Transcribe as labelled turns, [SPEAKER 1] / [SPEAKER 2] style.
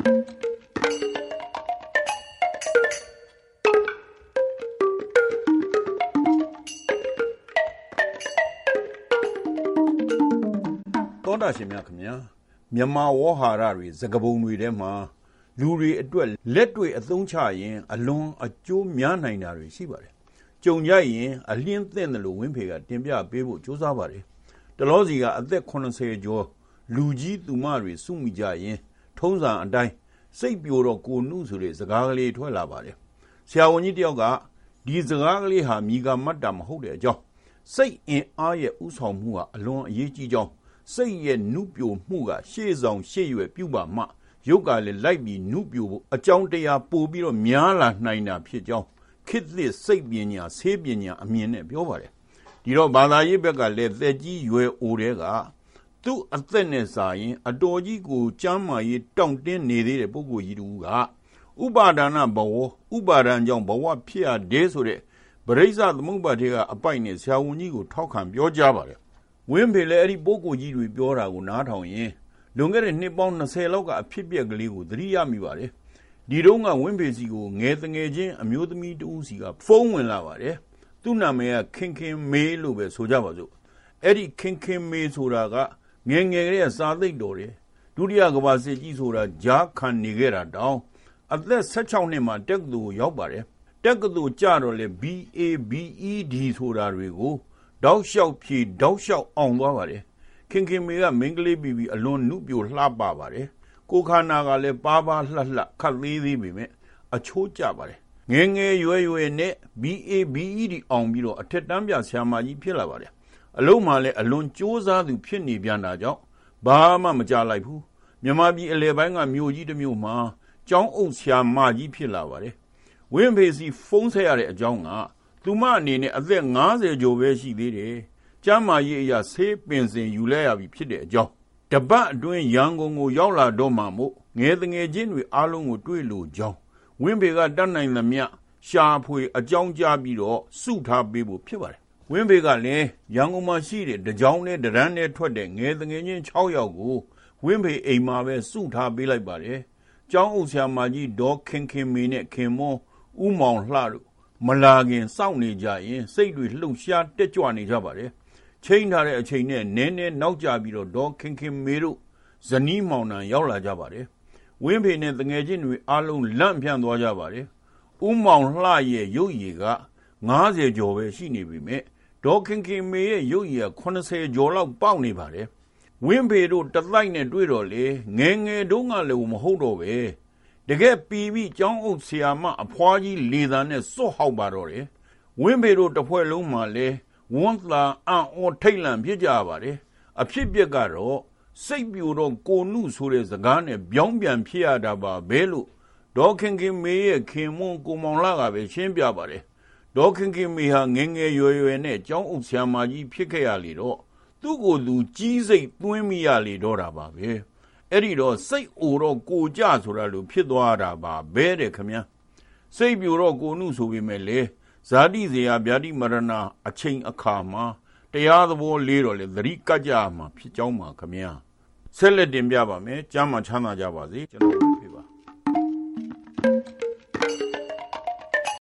[SPEAKER 1] တောတာရှင်များခင်ဗျာမြန်မာဝေါ်ဟာရတွေစကပုံတွေထဲမှာလူတွေအတွက်လက်တွေအသုံးချရင်အလွန်အကျိုးများနိုင်တာတွေရှိပါတယ်ကြုံကြရင်အလင်းသင့်တယ်လို့ဝင်းဖေကတင်ပြပေးဖို့ကြိုးစားပါတယ်တလောစီကအသက်80ကျော်လူကြီးသူမတွေစုမိကြရင်ထုံးစံအတိုင်းစိတ်ပြိုတော့ကိုနုဆိုတဲ့စကားကလေးထွက်လာပါတယ်ဆရာဝန်ကြီးတယောက်ကဒီစကားကလေးဟာမိဂမတ်တာမဟုတ်တဲ့အကြောင်းစိတ်အင်အားရဲ့ဥဆောင်မှုဟာအလွန်အရေးကြီးကြောင်းစိတ်ရဲ့နုပြိုမှုကရှေ့ဆောင်ရှေ့ရွယ်ပြုပါမှရုပ်ကလည်းလိုက်ပြီးနုပြိုဖို့အကြောင်းတရားပို့ပြီးတော့များလာနိုင်တာဖြစ်ကြောင်းခေတ်သစ်စိတ်ပညာဆေးပညာအမြင်နဲ့ပြောပါတယ်ဒီတော့ဘာသာရေးဘက်ကလည်းသက်ကြီးရွယ်အိုတဲ့ကသူ့အသက်နဲ့စာရင်အတော်ကြီးကိုကျမ်းမာရေးတောင့်တင်းနေသေးတဲ့ပုဂ္ဂိုလ်ကြီးတူကဥပါဒနာဘဝဥပါဒံကြောင့်ဘဝဖြစ်ရတဲ့ဆိုတဲ့ပရိစ္ဆသမုပ္ပါဒ်ကအပိုက်နဲ့ဆရာဝန်ကြီးကိုထောက်ခံပြောကြားပါတယ်ဝင်းဖေလည်းအဲ့ဒီပုဂ္ဂိုလ်ကြီးတွေပြောတာကိုနားထောင်ရင်လွန်ခဲ့တဲ့နှစ်ပေါင်း20လောက်ကအဖြစ်အပျက်ကလေးကိုသတိရမိပါတယ်ဒီတော့ကဝင်းဖေစီကိုငယ်တငယ်ချင်းအမျိုးသမီးတူစီကဖုန်းဝင်လာပါတယ်သူ့နာမည်ကခင်ခင်မေးလို့ပဲဆိုကြပါစို့အဲ့ဒီခင်ခင်မေးဆိုတာကငယ်ငယ်ကလေးကစာသိပ်တော်တယ်ဒုတိယကမ္ဘာစစ်ကြီးဆိုတာဂျားခံနေခဲ့တာတောင်းအသက်16နှစ်မှာတက္ကသိုလ်ရောက်ပါတယ်တက္ကသိုလ်ကျတော့လေ BABED ဆိုတာတွေကိုတောက်လျှောက်ဖြေတောက်လျှောက်အောင်သွားပါတယ်ခင်ခင်မေကမင်းကလေးပြီးအလွန်နုပြိုလှပပါတယ်ကိုခန္ဓာကလည်းပါပါလှလှခတ်သေးသေးပေမဲ့အချိုးကျပါတယ်ငယ်ငယ်ရွယ်ရွယ်နဲ့ BABED အောင်ပြီးတော့အထက်တန်းပြဆရာမကြီးဖြစ်လာပါတယ်အလုံးမှလည်းအလွန်စ조사သူဖြစ်နေပြန်တာကြောင့်ဘာမှမကြလိုက်ဘူးမြန်မာပြည်အလယ်ပိုင်းကမြို့ကြီးတစ်မြို့မှာကျောင်းအုပ်ဆရာမကြီးဖြစ်လာပါတယ်ဝင်းဖေစီဖုန်းဆက်ရတဲ့အကြောင်းကသူမအနေနဲ့အသက်50ကျော်ပဲရှိသေးတယ်ကျမ်းမာရေးအရာဆေးပင်စင်ယူလဲရပြီဖြစ်တဲ့အကြောင်းတပတ်အတွင်းရန်ကုန်ကိုရောက်လာတော့မှမို့ငယ်တငယ်ချင်းတွေအားလုံးကိုတွေ့လို့ကြောင်းဝင်းဖေကတတ်နိုင်သမျှရှာဖွေအကြောင်းကြားပြီးတော့စုထားပေးဖို့ဖြစ်ပါတယ်ဝင်းဖေကလည်းရန်ကုန်မှာရှိတဲ့တကြောင်နဲ့တရန်းနဲ့ထွက်တဲ့ငယ်တငယ်ချင်း6ယောက်ကိုဝင်းဖေအိမ်မှာပဲစုထားပေးလိုက်ပါတယ်ကျောင်းအုပ်ဆရာမကြီးဒေါ်ခင်ခင်မေနဲ့ခင်မွန်းဦးမောင်လှတို့မလာခင်စောင့်နေကြရင်စိတ်တွေလှုပ်ရှားတက်ကြွနေကြပါတယ်ချိန်ထားတဲ့အချိန်နဲ့နည်းနည်းနောက်ကျပြီးတော့ဒေါ်ခင်ခင်မေတို့ဇနီးမောင်နှံရောက်လာကြပါတယ်ဝင်းဖေနဲ့တငယ်ချင်းတွေအားလုံးလန့်ဖြန့်သွားကြပါတယ်ဦးမောင်လှရဲ့ရုပ်ရည်က50ကျော်ပဲရှိနေပြီမဲ့ဒေါ်ခင်ခင်မေရဲ့ရုပ်ရည်က80ကျော်လောက်ပေါက်နေပါတယ်ဝင်းဖေတို့တလိုက်နဲ့တွေ့တော့လေငယ်ငယ်တုန်းကလည်းမဟုတ်တော့ပဲတကယ်ပြီးကျောင်းအုပ်ဆရာမအဖွားကြီးလေသာနဲ့စွတ်ဟောက်ပါတော့တယ်ဝင်းဖေတို့တစ်ဖွဲ့လုံးမှာလဲဝန်းသာအံ့ဩထိတ်လန့်ဖြစ်ကြပါတယ်အဖြစ်ပြက်ကတော့စိတ်ပြိုတော့ကိုနုဆိုတဲ့စကားနဲ့ပြောင်းပြန်ဖြစ်ရတာပါပဲလို့ဒေါ်ခင်ခင်မေရဲ့ခင်မွန်းကိုမောင်လာကပဲရှင်းပြပါတယ်ဒေါ်ခင်ခင်မေဟာငယ်ငယ်ရွယ်ရွယ်နဲ့ကျောင်းအုပ်ဆရာမကြီးဖြစ်ခဲ့ရလေတော့သူ့ကိုယ်သူကြီးစိတ်သွင်းမိရလေတော့တာပါပဲအဲ့ဒီတော့စိတ်အိုတော့ကိုကြဆိုတာလို့ဖြစ်သွားတာပါပဲတဲ့ခမညာစိတ်ပြိုတော့ကိုနုဆိုပေမဲ့လေဇာတိဇေယဗျာတိမရဏအချိန်အခါမှာတရားသဘောလေးတော့လေသတိကကြမှာဖြစ်ကြောင်းပါခမညာဆက်လက်တင်ပြပါမယ်ကျမ်းမှာချမ်းသာကြပါစေကျွန်တော်